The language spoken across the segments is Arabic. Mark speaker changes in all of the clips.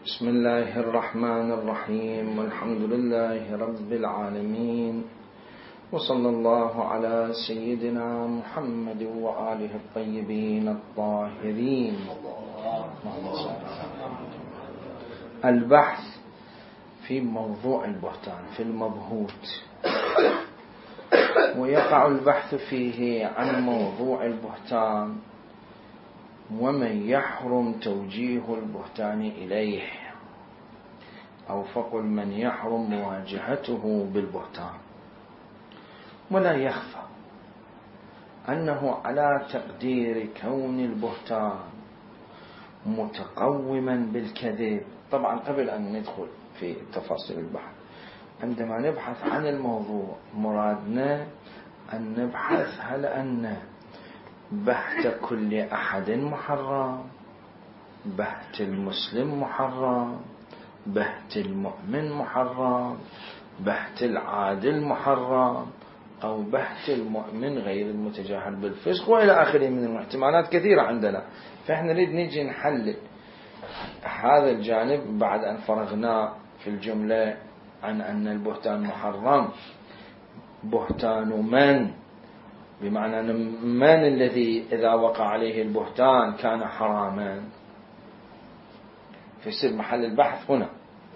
Speaker 1: بسم الله الرحمن الرحيم، والحمد لله رب العالمين، وصلى الله على سيدنا محمد وآله الطيبين الطاهرين. البحث في موضوع البهتان في المبهوت، ويقع البحث فيه عن موضوع البهتان ومن يحرم توجيه البهتان إليه، أو فقل من يحرم مواجهته بالبهتان. ولا يخفى أنه على تقدير كون البهتان متقوما بالكذب. طبعا قبل أن ندخل في تفاصيل البحث، عندما نبحث عن الموضوع مرادنا أن نبحث هل أن بهت كل أحد محرم، بهت المسلم محرم، بهت المؤمن محرم، بهت العادل محرم، أو بهت المؤمن غير المتجاهل بالفسق، وإلى آخره من الاحتمالات كثيرة عندنا. فإحنا نريد نجي نحلل هذا الجانب بعد أن فرغنا في الجملة عن أن البهتان محرم. بهتان من؟ بمعنى من الذي إذا وقع عليه البهتان كان حراما، فيصير محل البحث هنا.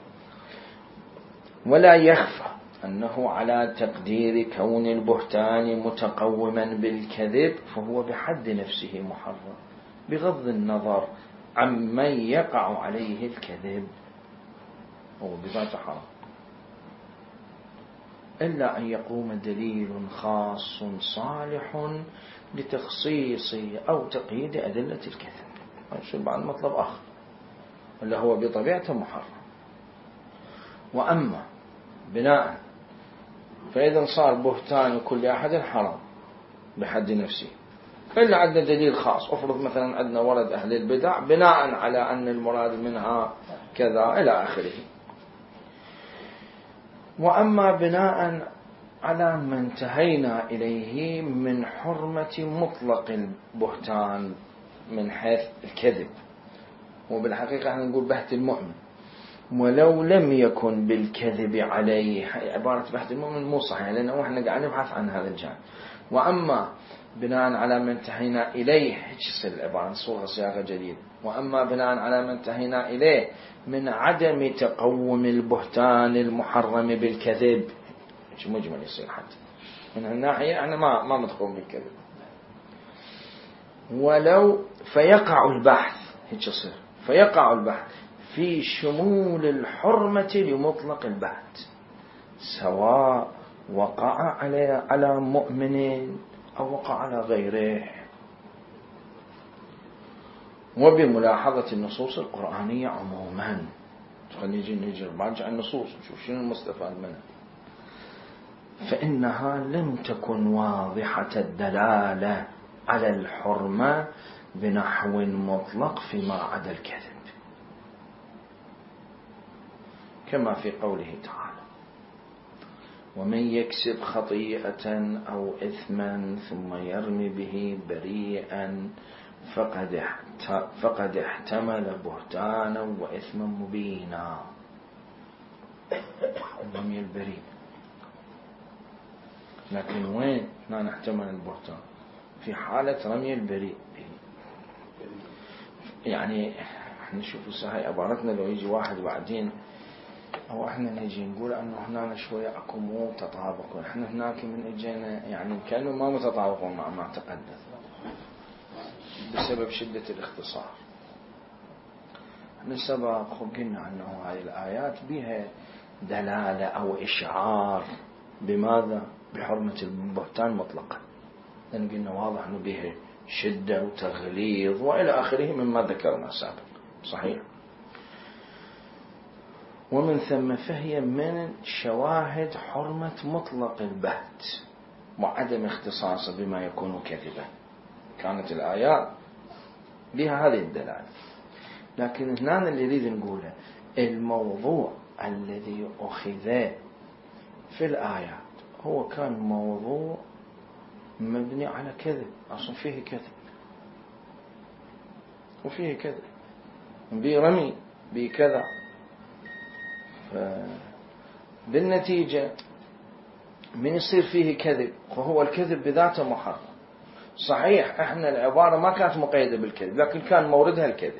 Speaker 1: ولا يخفى أنه على تقدير كون البهتان متقوما بالكذب فهو بحد نفسه محرم، بغض النظر عمن يقع عليه الكذب، هو بذاته حرام، إلا أن يقوم دليل خاص صالح لتخصيص أو تقييد أدلة الكذب، يصير بعد مطلب آخر اللي هو بطبيعته محرم. وأما بناء فإذا صار بهتان كل أحد حرام بحد نفسه، إلا عندنا دليل خاص. أفرض مثلا عندنا ورد أهل البدع بناء على أن المراد منها كذا إلى آخره. وأما بناء على ما انتهينا إليه من حرمة مطلق البهتان من حيث الكذب، وبالحقيقة احنا نقول بهت المؤمن ولو لم يكن بالكذب عليه. عبارة بهت المؤمن مو صحيحة، لأنه احنا قاعد نبحث عن هذا الجانب. وأما بناء على ما انتهينا إليه، هيك يصير العبارة صورة صياغة جديدة. وأما بناء على ما انتهينا إليه من عدم تقوم البهتان المحرم بالكذب، هيك مجمل يصير حتى من الناحية احنا ما متقوم بالكذب. ولو فيقع البحث، هيك يصير فيقع البحث في شمول الحرمة لمطلق البهت، سواء وقع على مؤمن أو وقع على غيره. وبملاحظة النصوص القرآنية عموما، نجي نراجع النصوص نشوف شنو المستفاد منها، فإنها لم تكن واضحة الدلالة على الحرمة بنحو مطلق فيما عدا الكذب، كما في قوله تعالى: ومن يكسب خطيئة أو إثما ثم يرمي به بريئا فقد احتمل بهتانا وإثما مبينا. رمي البريء، لكن وين لا نحتمل البهتان؟ في حالة رمي البريء. يعني نشوف هاي عبارتنا لو يجي واحد بعدين، أو احنا نجي نقول أنه هنا شوية أكو مو تطابق، احنا هناك من اجينا يعني كانوا ما متطابقون مع ما تقدم بسبب شدة الاختصار. من سبق قلنا أنه هاي الآيات بها دلالة أو إشعار بماذا؟ بحرمة البهتان مطلقا، لأن قلنا واضح أنه بها شدة وتغليظ وإلى آخره مما ذكرنا سابق. صحيح. ومن ثم فهي من شواهد حرمة مطلق البهت وعدم اختصاصه بما يكون كذبا. كانت الآيات بها هذه الدلالة. لكن هنا اللي نريد نقوله الموضوع الذي أخذ في الآيات هو كان موضوع مبني على كذب، أصلا فيه كذب وفيه كذب، برمي بكذا. بالنتيجة من يصير فيه كذب، وهو الكذب بذاته محرم. صحيح احنا العبارة ما كانت مقيدة بالكذب، لكن كان موردها الكذب.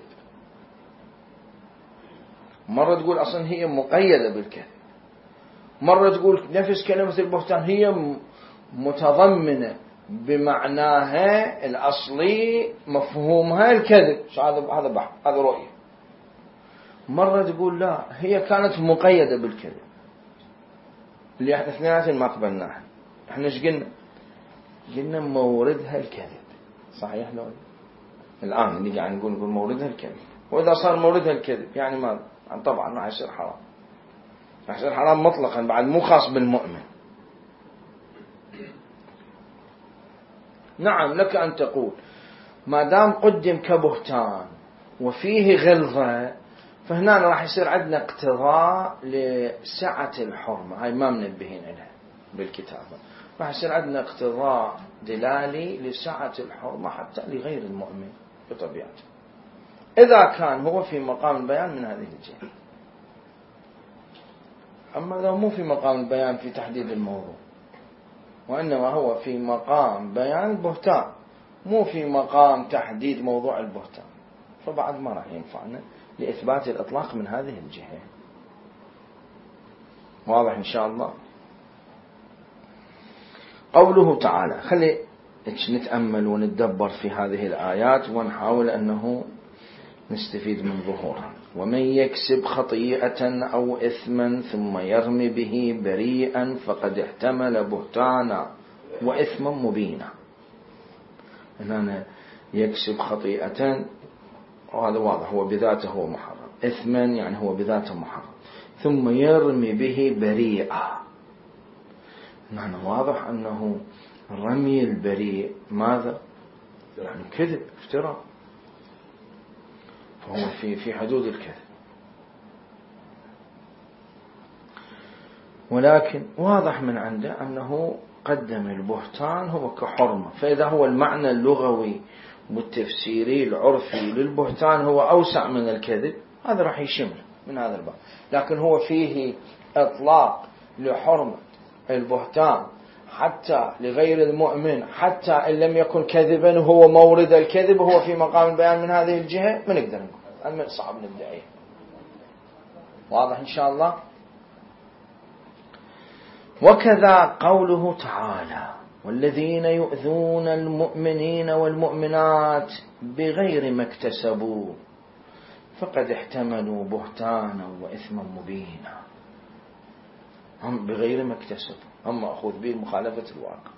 Speaker 1: مرة تقول أصلا هي مقيدة بالكذب، مرة تقول نفس كلمة البهتان هي متضمنة بمعناها الأصلي مفهومها الكذب. هذا رؤية. مرة تقول لا، هي كانت مقيدة بالكذب، اللي احنا اثنيناتين ما قبلناها. احنا ايش قلنا موردها الكذب. صحيح لو الآن اللي قاعد نقول موردها الكذب، وإذا صار موردها الكذب يعني ما طبعا ما يصير حرام، يصير حرام مطلقا بعد، مو خاص بالمؤمن. نعم لك أن تقول ما دام قدم كبهتان وفيه غلظة، فهنا راح يصير عندنا اقتضاء لسعة الحرمة. هاي ما منبهين لها بالكتابة. راح يصير عندنا اقتضاء دلالي لسعة الحرمة حتى لغير المؤمن بطبيعته، إذا كان هو في مقام البيان من هذه الجهة. أما إذا مو في مقام البيان في تحديد الموضوع، وإنما هو في مقام بيان البهتان، مو في مقام تحديد موضوع البهتان، فبعد ما راح ينفعنا لإثبات الإطلاق من هذه الجهة. واضح إن شاء الله؟ قوله تعالى، خلي نتأمل ونتدبر في هذه الآيات ونحاول أنه نستفيد من ظهورها. ومن يكسب خطيئة أو إثما ثم يرمي به بريئا فقد احتمل بهتانا وإثما مبينا. هنا يكسب خطيئة، وهذا واضح هو بذاته هو محرم. إثما يعني هو بذاته محرم. ثم يرمي به بريئا، يعني واضح أنه رمي البريء ماذا؟ يعني كذب، افتراء، فهو في حدود الكذب. ولكن واضح من عنده أنه قدم البهتان هو كحرمة، فإذا هو المعنى اللغوي والتفسيري العرفي للبهتان هو أوسع من الكذب، هذا راح يشمل من هذا الباب. لكن هو فيه إطلاق لحرمة البهتان حتى لغير المؤمن، حتى إن لم يكن كذبا هو مورد الكذب، هو في مقام البيان من هذه الجهة، ما نقدر نقول، صعب نبدأ. واضح إن شاء الله؟ وكذا قوله تعالى والذين يؤذون المؤمنين والمؤمنات بغير ما اكتسبوا فقد احتملوا بهتانا وإثما مبينا. هم بغير ما اكتسبوا، هم مأخوذ به مخالفة الواقع.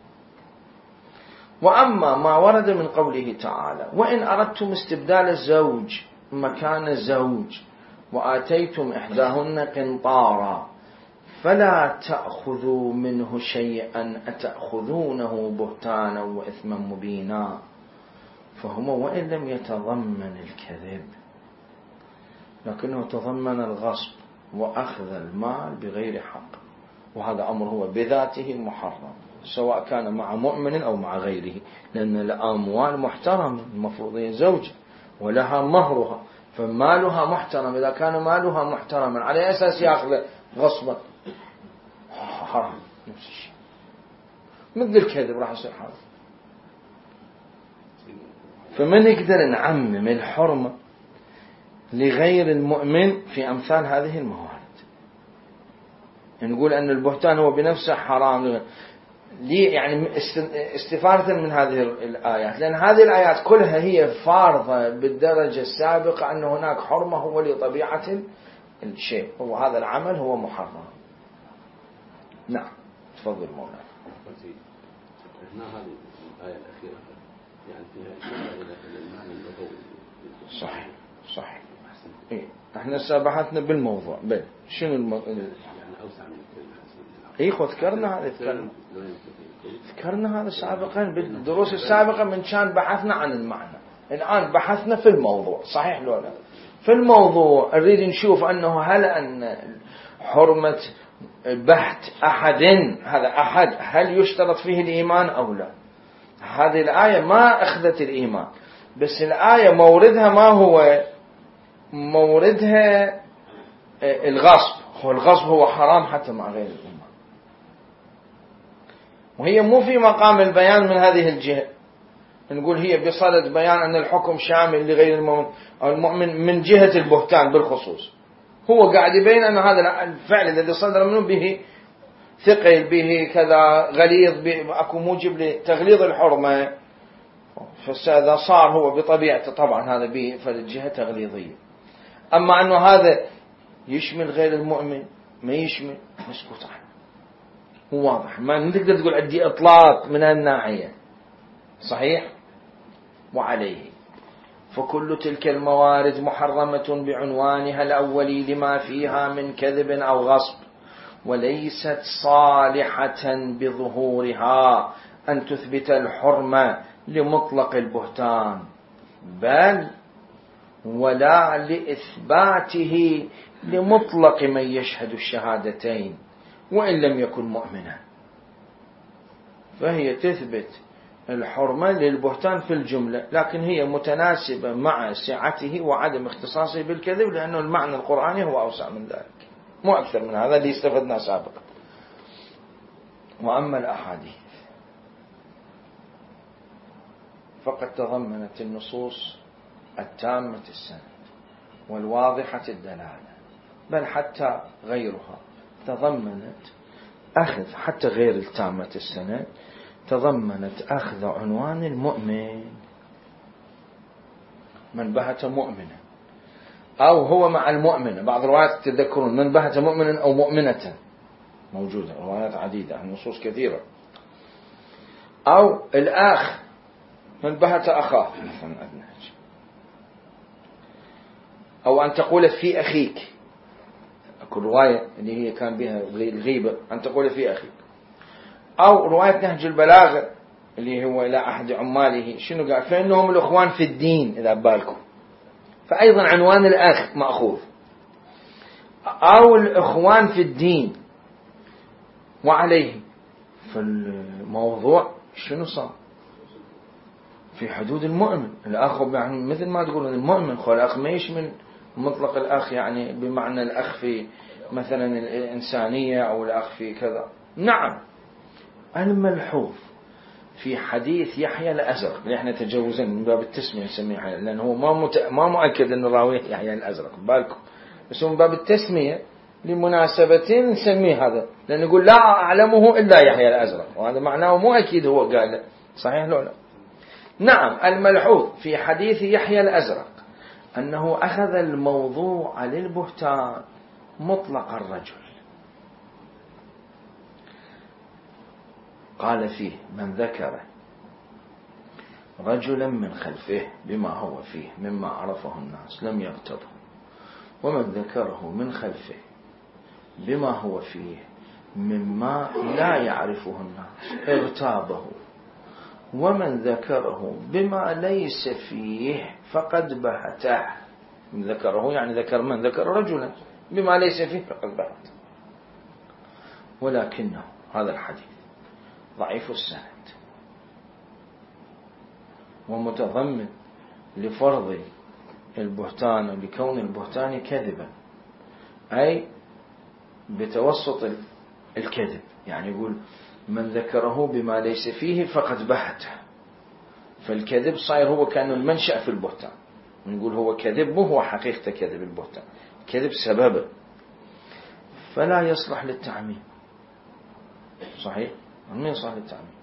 Speaker 1: وأما ما ورد من قوله تعالى وإن أردتم استبدال الزوج مكان الزوج وآتيتم إحداهن قنطارا فلا تأخذوا منه شيئا أتأخذونه بهتانا وإثما مبينا، فهو وإن لم يتضمن الكذب لكنه تضمن الغصب وأخذ المال بغير حق، وهذا أمر هو بذاته محرم سواء كان مع مؤمن أو مع غيره، لأن الأموال محترمة المفروض هي زوجة ولها مهرها، فمالها محترم. إذا كان مالها محترما على أساس يأخذ غصبا حرام، نفس الشيء مثل الكذب راح يصير حرام. فمن يقدر نعمم الحرمة لغير المؤمن في أمثال هذه الموارد، نقول أن البهتان هو بنفسه حرام ليه؟ يعني استفادة من هذه الآيات، لأن هذه الآيات كلها هي فارضة بالدرجة السابقة أن هناك حرمة هو لطبيعة الشيء، هو هذا العمل هو محرم. نعم تفضل مولانا.
Speaker 2: هنا هذه الآية الأخيرة يعني فيها المعنى اللغوي.
Speaker 1: صحيح صحيح. إيه احنا سابحتنا بالموضوع شنو يعني
Speaker 2: أوسع من الكلمة.
Speaker 1: إيه ذكرنا هذا ذكرنا هذا سابقا بالدروس السابقة من كان بحثنا عن المعنى. الآن بحثنا في الموضوع، صحيح لو لا؟ في الموضوع نريد نشوف أنه هل أن حرمة بحث أحد، هذا أحد هل يشترط فيه الإيمان أو لا؟ هذه الآية ما أخذت الإيمان، بس الآية موردها ما هو موردها الغصب، والغصب هو حرام حتى مع غير الأمة، وهي مو في مقام البيان من هذه الجهة، نقول هي بصدد بيان أن الحكم شامل لغير المؤمن أو المؤمن من جهة البهتان بالخصوص. هو قاعد يبين أن هذا الفعل الذي صدر منه به ثقل، به كذا غليظ، به أكو موجب لتغليظ الحرمة، فإذا صار هو بطبيعته طبعا هذا به فالجهة تغليظية. أما أنه هذا يشمل غير المؤمن ما يشمل، مسكوت عنه، هو واضح، ما تقدر تقول عندي إطلاق من الناحية صحيح. وعليه فكل تلك الموارد محرمة بعنوانها الأولي لما فيها من كذب أو غصب، وليست صالحة بظهورها أن تثبت الحرمة لمطلق البهتان، بل ولا لإثباته لمطلق من يشهد الشهادتين وإن لم يكن مؤمنا. فهي تثبت الحرمة للبهتان في الجملة، لكن هي متناسبة مع سعته وعدم اختصاصه بالكذب، لأنه المعنى القرآني هو أوسع من ذلك، مو أكثر من هذا اللي استفدنا سابقا. وأما الأحاديث فقد تضمنت النصوص التامة السند والواضحة الدلالة، بل حتى غيرها تضمنت أخذ، حتى غير التامة السند تضمنت أخذ عنوان المؤمن، من بهت مؤمنا أو هو مع المؤمن. بعض الروايات تذكرون من بهت مؤمنا أو مؤمنة، موجودة روايات عديدة، النصوص كثيرة. أو الآخ من بهت أخاه مثلا أدناج، أو أن تقول في أخيك، أكو رواية اللي هي كان بها الغيبة أن تقول في أخيك. أو رواية نهج البلاغة اللي هو إلى أحد عماله شنو قال؟ فإنهم الأخوان في الدين إذا بالكم، فأيضا عنوان الأخ مأخوذ. أو الأخوان في الدين. وعليه فالموضوع شنو صار في حدود المؤمن. الأخ يعني مثل ما تقول المؤمن، خو الأخ ما يشمل مطلق الأخ يعني بمعنى الأخ في مثلا الإنسانية أو الأخ في كذا. نعم، الملحوظ في حديث يحيى الأزرق اللي احنا تجوزا من باب التسمية نسميه، لأنه هو ما مؤكد أن الراوي يحيى الأزرق بالكم، بس من باب التسمية لمناسبة نسميه هذا، لأن نقول لا أعلمه إلا يحيى الأزرق، وهذا معناه مو أكيد هو قال، صحيح لو لا. نعم، الملحوظ في حديث يحيى الأزرق أنه أخذ الموضوع للبهتان مطلق الرجل، قال فيه من ذكر رجلا من خلفه بما هو فيه مما عرفه الناس لم يغتبه، ومن ذكره من خلفه بما هو فيه مما لا يعرفه الناس اغتابه، ومن ذكره بما ليس فيه فقد بهته. من ذكره يعني ذكر من ذكر رجلا بما ليس فيه فقد بهته. ولكنه هذا الحديث ضعيف السند ومتضمن لفرض البهتان ولكون البهتان كذبا، أي بتوسط الكذب، يعني يقول من ذكره بما ليس فيه فقد بهته، فالكذب صاير هو كأنه المنشأ في البهتان، نقول هو كذب مو هو حقيقة كذب البهتان، كذب سببه، فلا يصلح للتعميم. صحيح؟ ما يصلح للتعميم.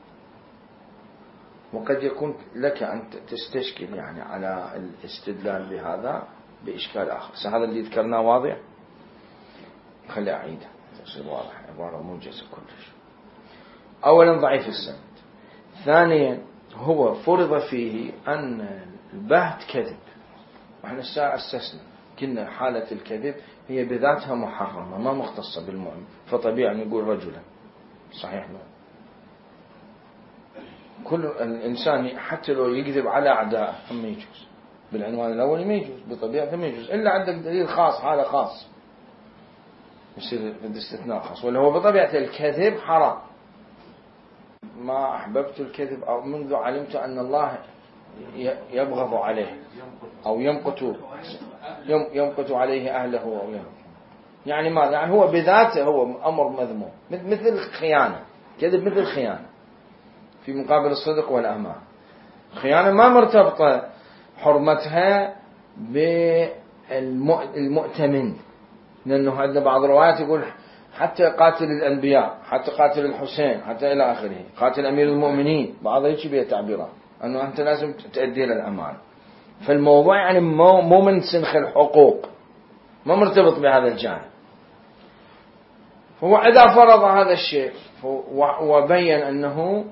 Speaker 1: وقد يكون لك أن تستشكل يعني على الاستدلال بهذا بإشكال آخر. هذا اللي ذكرناه واضح؟ خلي أعيده يصير واضح، عبارة موجزة كلش. أولا ضعيف السند، ثانيا هو فرض فيه أن البهت كذب، وإحنا الساعة استثنى كنا حالة الكذب هي بذاتها محرمة ما مختصة بالمؤمن، فطبيعي نقول رجلا. صحيح لا؟ كل الإنسان حتى لو يكذب على أعداء ما يجوز، بالعنوان الأول ما يجوز، بطبيعته ما يجوز، إلا عندك دليل خاص، حالة خاص يصير الاستثناء خاص، ولا هو بطبيعة الكذب حرام. ما أحببت الكذب أو منذ علمت أن الله يبغض عليه أو يمقت عليه أهله أو يعني ماذا؟ يعني هو بذاته هو أمر مذموم، مثل الخيانة، كذب مثل الخيانة في مقابل الصدق والأمان. الخيانة ما مرتبطة حرمتها بالمؤتمن، لأنه عندنا بعض الروايات يقول حتى قاتل الأنبياء، حتى قاتل الحسين، حتى إلى آخره، قاتل أمير المؤمنين، بعض هيك بيه تعبيرات أنه أنت لازم تؤدي للأمان. فالموضوع يعني مو من سنخ الحقوق، ما مرتبط بهذا الجانب. فهو إذا فرض هذا الشيء وبين أنه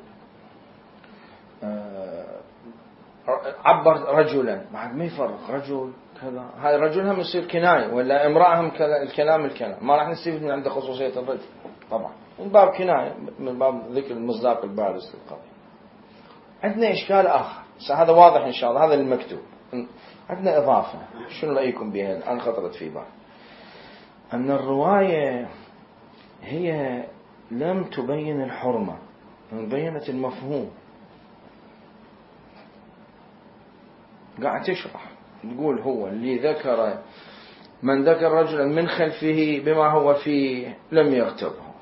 Speaker 1: عبر رجلا، بعد ما يفرق رجل كذا، هذا الرجل هم يصير كناية، ولا امرأة هم الكلام ما راح نستفيد من عنده خصوصية الرجل طبعا، من باب كناية، من باب ذكر المصداق البارز للقضية. عندنا إشكال آخر، هذا واضح إن شاء الله، هذا المكتوب. عندنا إضافة، شنو رأيكم بها الآن خطرت في بالي؟ أن الرواية هي لم تبين الحرمة، بينت المفهوم. قاعد تشرح، تقول هو اللي ذكر من ذكر رجلا من خلفه بما هو فيه لم يغتبه،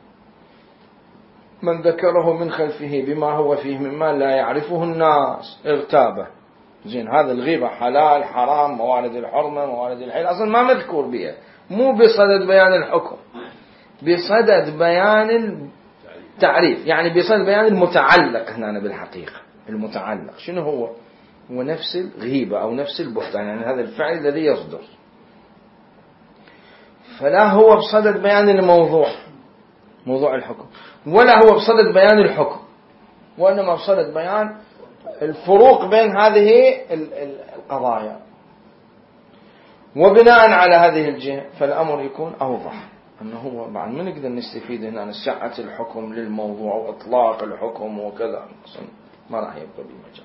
Speaker 1: من ذكره من خلفه بما هو فيه مما لا يعرفه الناس اغتابه. زين، هذا الغيبة حلال حرام، موارد الحرمة موارد الحل، أصلا ما مذكور بها، مو بصدد بيان الحكم، بصدد بيان التعريف، يعني بصدد بيان المتعلق هنا بالحقيقة. المتعلق شنو هو؟ هو نفس الغيبة أو نفس البهتان، يعني هذا الفعل الذي يصدر. فلا هو بصدد بيان الموضوع، موضوع الحكم، ولا هو بصدد بيان الحكم، وإنما بصدد بيان الفروق بين هذه القضايا. وبناء على هذه الجهة فالأمر يكون أوضح، أنه هو بعد ما نقدر نستفيد هنا عن سعة الحكم للموضوع وإطلاق الحكم وكذا، ما راح يبقى بمجال.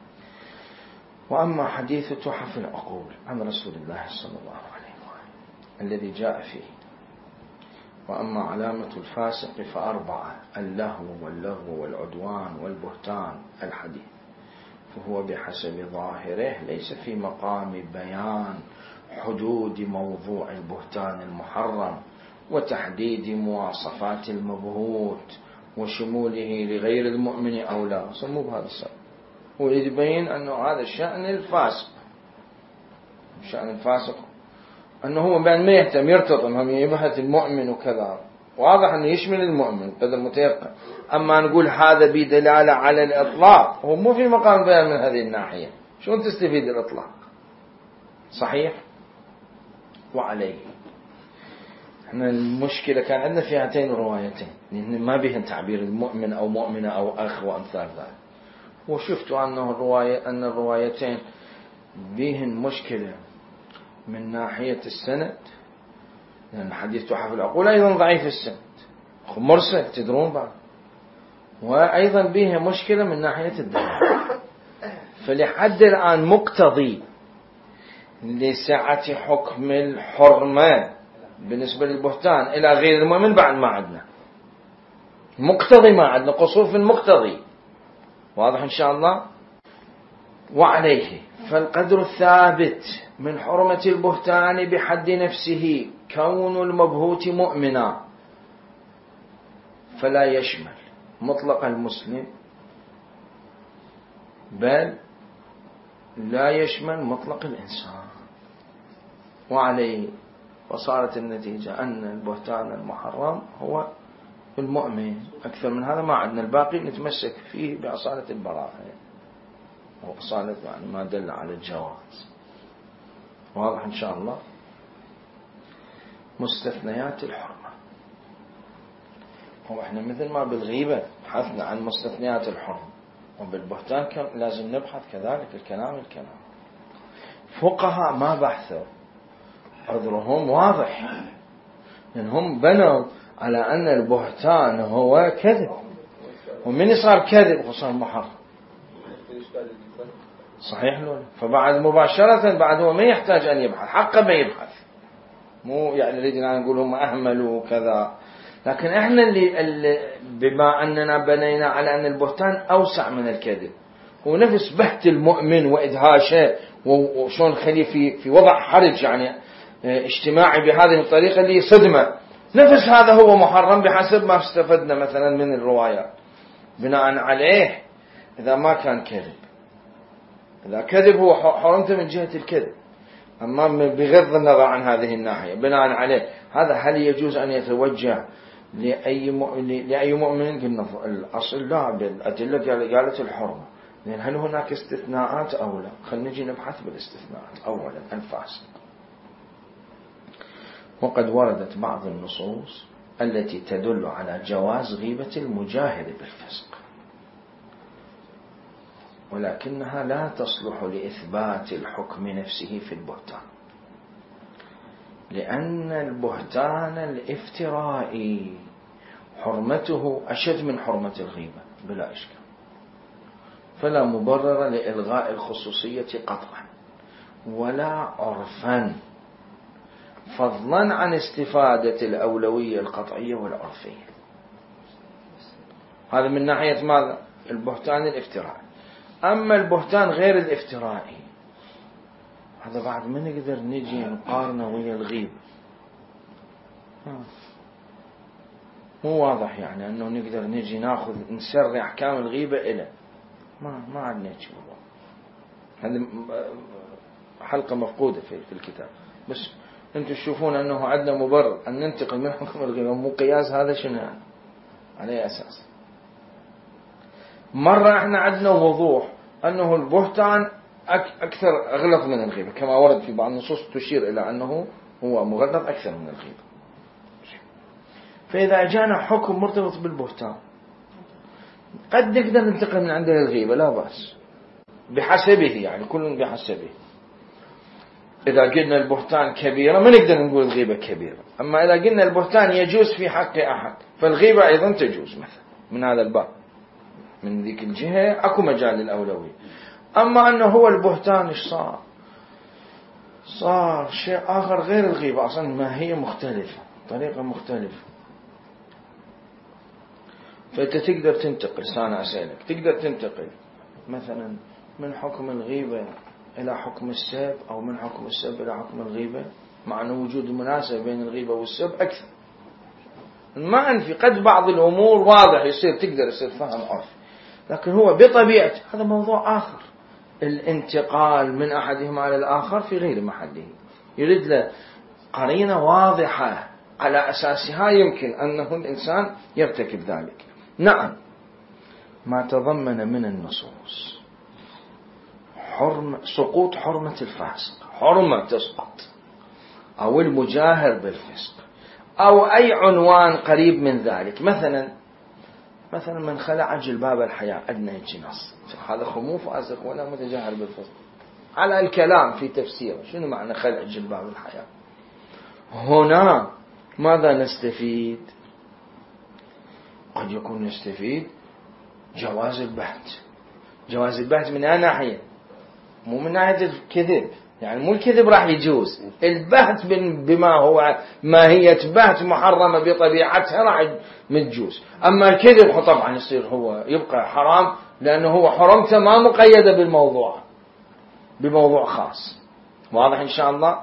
Speaker 1: وأما حديث تحف العقول عن رسول الله صلى الله عليه وآله الذي جاء فيه: وأما علامة الفاسق فأربعة: اللهو واللغو والعدوان والبهتان، الحديث، فهو بحسب ظاهره ليس في مقام بيان حدود موضوع البهتان المحرم وتحديد مواصفات المبهوت وشموله لغير المؤمن أو لا، سموه بهذا السبب. هو يبين أنه هذا الشأن الفاسق، شأن الفاسق أنه هو بأن ما يهتم يرتطم، هم يبحث المؤمن وكذا، واضح أنه يشمل المؤمن قدر متيقن. أما نقول هذا بدلالة على الإطلاق، هو مو في مقام بيان من هذه الناحية، شو تستفيد الإطلاق؟ صحيح. وعليه احنا المشكلة كان عندنا في هاتين الروايتين، لأن ما بهن تعبير المؤمن أو مؤمنة أو أخ وأمثال ذلك. وشفتوا أن الروايتين بهن مشكلة من ناحية السند، لأن حديث تحف العقول أيضا ضعيف السند، مرسل تدرون بعد، وأيضا بها مشكلة من ناحية الدلالة. فلحد الآن مقتضي لسعة حكم الحرمة بالنسبة للبهتان إلى غير المؤمن بعد ما عندنا مقتضي، ما عندنا قصور في المقتضي، واضح إن شاء الله. وعليه فالقدر الثابت من حرمة البهتان بحد نفسه كون المبهوت مؤمنا، فلا يشمل مطلق المسلم، بل لا يشمل مطلق الإنسان. وعليه وصارت النتيجة أن البهتان المحرم هو المؤمن، أكثر من هذا ما عندنا، الباقي نتمسك فيه بأصالة البراءة وأصالة يعني ما دل على الجواز. واضح إن شاء الله. مستثنيات الحرمة، هو إحنا مثل ما بالغيبة بحثنا عن مستثنيات الحرمة، وبالبهتان لازم نبحث كذلك الكلام. فقهاء ما بحثوا، عذرهم واضح، لأنهم بنوا على أن البهتان هو كذب، ومن صار كذب وصار محرم. صحيح لولا؟ فبعد مباشرة بعد هو ما يحتاج أن يبحث، حقا ما يبحث، مو يعني نريدنا نقول هم أهملوا كذا. لكن إحنا اللي بما أننا بنينا على أن البهتان أوسع من الكذب، هو نفس بهت المؤمن وإدهاشه وشون نخليه في وضع حرج يعني اجتماعي بهذه الطريقة اللي صدمة، نفس هذا هو محرم بحسب ما استفدنا مثلا من الروايات. بناء عليه إذا ما كان كذب، إذا كذب هو حرمته من جهة الكذب، أما بغض النظر عن هذه الناحية بناء عليه هذا هل يجوز أن يتوجه لأي مؤمن؟ قلنا الأصل لا، بالأدلة قالت الحرمة، لأن هل هناك استثناءات أو لا؟ خلينا نجي نبحث بالاستثناءات. أولا الفاسق، وقد وردت بعض النصوص التي تدل على جواز غيبة المجاهر بالفسق، ولكنها لا تصلح لإثبات الحكم نفسه في البهتان، لأن البهتان الافترائي حرمته أشد من حرمة الغيبة بلا إشكال، فلا مبرر لإلغاء الخصوصية قطعا ولا عرفا، فضلا عن استفادة الأولوية القطعية والعرفية. هذا من ناحية ماذا؟ البهتان الافترائي. أما البهتان غير الافترائي هذا بعد ما نقدر نجي نقارنه ويا الغيبة، مو واضح يعني أنه نقدر نجي ناخذ نسرع أحكام الغيبة إلى ما عندنا شيء. هذه حلقة مفقودة في الكتاب، بس أنتم تشوفون أنه عندنا مبرر أن ننتقل من حكم الغيبة، مو قياس هذا شنو يعني؟ على أساس مرة احنا عندنا وضوح أنه البهتان أكثر أغلط من الغيبة، كما ورد في بعض النصوص تشير إلى أنه هو مغلط أكثر من الغيبة. فإذا جاءنا حكم مرتبط بالبهتان قد نقدر ننتقل من عنده للغيبة لا بأس بحسبه، يعني كل بحسبه. إذا قلنا البهتان كبيرة ما نقدر نقول الغيبة كبيرة، أما إذا قلنا البهتان يجوز في حق أحد فالغيبة أيضا تجوز مثلا من هذا الباب، من ذيك الجهة أكو مجال للأولوية. أما أنه هو البهتان إيش صار شيء آخر غير الغيبة، أصلا ما هي مختلفة، طريقة مختلفة. فأنت تقدر تنتقل، أنا أسألك تقدر تنتقل مثلا من حكم الغيبة إلى حكم السب، أو من حكم السب إلى حكم الغيبة، مع أن وجود المناسبة بين الغيبة والسب أكثر. ما أنفي قد بعض الأمور واضح تقدر يصير فهم عرف، لكن هو بطبيعته هذا موضوع آخر، الانتقال من أحدهما إلى الآخر في غير محله، يريد له قرينة واضحة على أساسها يمكن أنه الإنسان يرتكب ذلك. نعم، ما تضمن من النصوص سقوط حرمة الفاسق، حرمة تسقط، أو المجاهر بالفسق، أو أي عنوان قريب من ذلك. مثلا من خلع جلباب الحياء، أدنى نص هذا خمو فاسق ولا متجاهر بالفسق على الكلام في تفسيره. شنو معنى خلع جلباب الحياء؟ هنا ماذا نستفيد؟ قد يكون نستفيد جواز البهت. جواز البهت من أي ناحية؟ مو من ناحية الكذب، يعني مو الكذب راح يجوز، البهت بما هو ماهية بهت محرمة بطبيعتها راح متجوز. أما الكذب طبعا يصير هو يبقى حرام، لأنه هو حرمته ما مقيدة بموضوع خاص. واضح إن شاء الله؟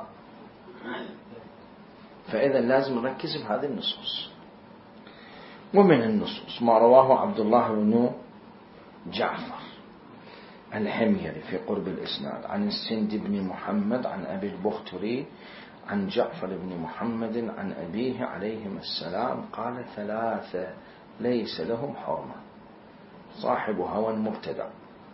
Speaker 1: فإذا لازم نركز بهذه النصوص. ومن النصوص ما رواه عبد الله بن جعفر الحميري في قرب الإسناد عن السند بن محمد عن أبي البختري عن جعفر بن محمد عن أبيه عليهم السلام قال: 3 ليس لهم حرمة: صاحب هوى مبتدع،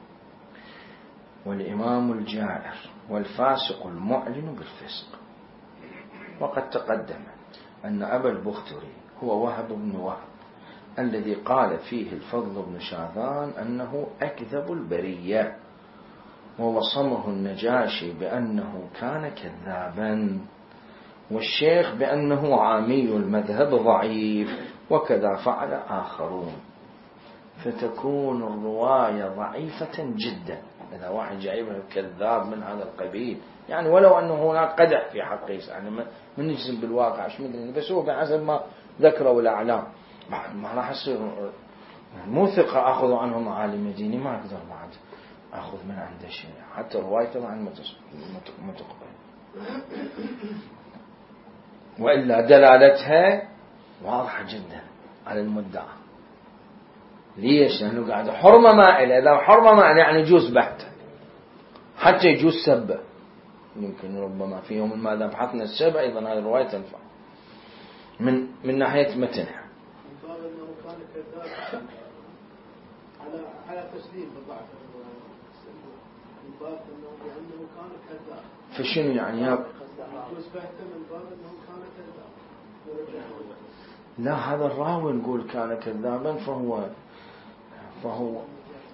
Speaker 1: والإمام الجائر، والفاسق المعلن بالفسق. وقد تقدم أن أبا البختري هو وهب بن وهب الذي قال فيه الفضل بن شاذان أنه أكذب البرية، ووصمه النجاشي بأنه كان كذابا، والشيخ بأنه عامي المذهب ضعيف، وكذا فعل آخرون. فتكون الرواية ضعيفة جدا إذا واحد جايبه كذاب من هذا القبيل، يعني ولو أنه هناك قدح في حقه، يعني من نجزم بالواقع بس هو بحسب ما ذكروا الأعلام. بعد ما راح يصير مو ثقة أخذوا عنهم عالم ديني، ما أقدر بعد أخذ من عنده شيء، حتى رواية طبعا ما تقبل، وإلا دلالتها واضحة جدا على المدعى. ليش؟ لأنه قاعد حرمة مائلة، إذا حرمة مائلة يعني يجوز بحث، حتى يجوز سبه، يمكن ربما في يوم ما بحثنا السبع أيضا هذه الرواية تنفع من ناحية متنها.
Speaker 3: على تسليم بضعف من باب انه لانه كان كذاب.
Speaker 1: فشنو يعني يجوز
Speaker 3: بحثه من باب انه كان كذاب.
Speaker 1: لا، هذا الراوي نقول كان كذابا فهو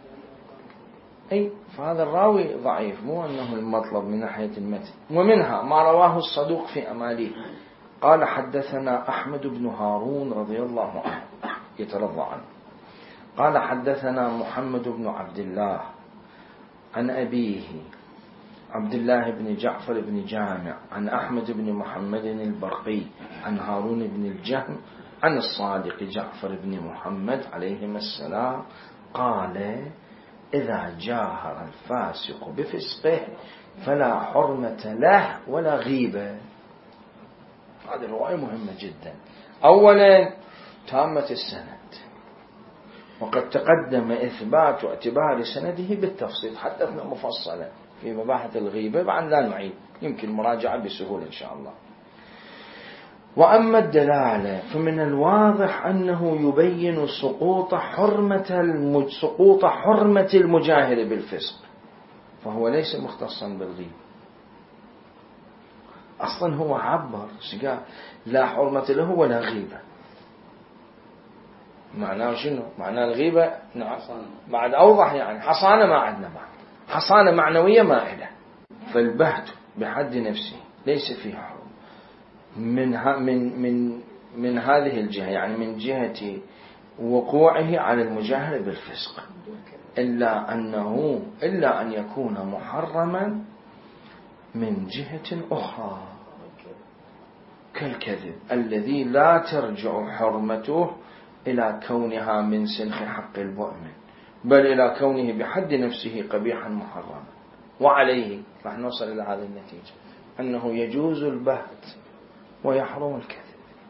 Speaker 1: فهذا الراوي ضعيف، مو أنه المطلب من ناحية المتن. ومنها ما رواه الصدوق في أماليه قال حدثنا أحمد بن هارون رضي الله عنه يترضى عنه قال حدثنا محمد بن عبد الله عن أبيه عبد الله بن جعفر بن جامع عن أحمد بن محمد البرقي عن هارون بن الجهم عن الصادق جعفر بن محمد عليهما السلام قال إذا جاهر الفاسق بفسقه فلا حرمة له ولا غيبة. هذه الرواية مهمة جدا. أولا تامة السند، وقد تقدم إثبات واعتبار سنده بالتفصيل، حدثنا مفصلا في مباحث الغيبة، بعد لا نعيد، يمكن مراجعة بسهولة إن شاء الله. وأما الدلالة فمن الواضح أنه يبين سقوط حرمة المجاهر بالفسق، فهو ليس مختصا بالغيبة. أصلا هو عبر لا حرمة له ولا غيبة. معناه شنو؟ معناه الغيبة بعد أوضح، يعني حصانة ما عندنا معه، حصانة معنوية مائلة. فالبهت بحد نفسه ليس فيه حرم من هذه الجهة، يعني من جهة وقوعه على المجاهر بالفسق، إلا أن يكون محرما من جهة أخرى كالكذب الذي لا ترجع حرمته إلى كونها من سلخ حق المؤمن، بل إلى كونه بحد نفسه قبيحا محرما. وعليه راح نوصل إلى هذه النتيجة، أنه يجوز البهت ويحرم الكذب.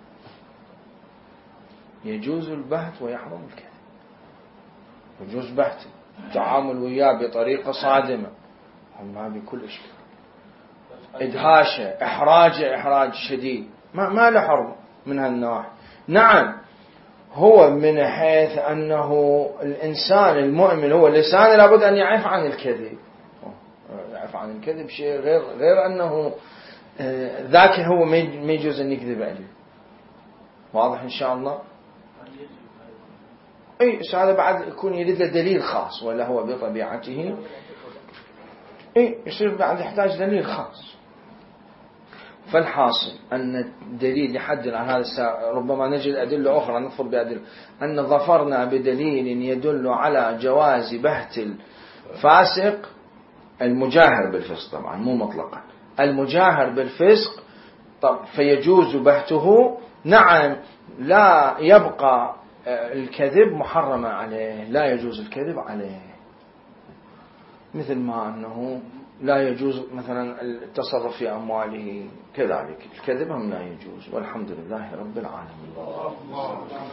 Speaker 1: يجوز البهت ويحرم الكذب. يجوز بهت التعامل وياه بطريقة صادمة، ما بكل إشكال، إدهاشه إحراج شديد، ما له حرم من هالنواحي. نعم، هو من حيث أنه الإنسان المؤمن هو لسانه لابد أن يعرف عن الكذب، يعرف عن الكذب شيء غير أنه ذاك هو ما يجوز أن يكذب عليه. واضح إن شاء الله؟ هذا بعد يكون يريد دليل خاص، ولا هو بطبيعته يصير بعد يحتاج دليل خاص. فالحاصل أن الدليل يحدل عن هذا ربما نجد أدلة أخرى نظفر بأدلة، أن ظفرنا بدليل يدل على جواز بهت الفاسق المجاهر بالفسق، طبعا مو مطلقا المجاهر بالفسق، فيجوز بهته. نعم، لا يبقى الكذب محرمة عليه، لا يجوز الكذب عليه، مثل ما أنه لا يجوز مثلا التصرف في أمواله، كذلك الكذب هم لا يجوز. والحمد لله رب العالمين.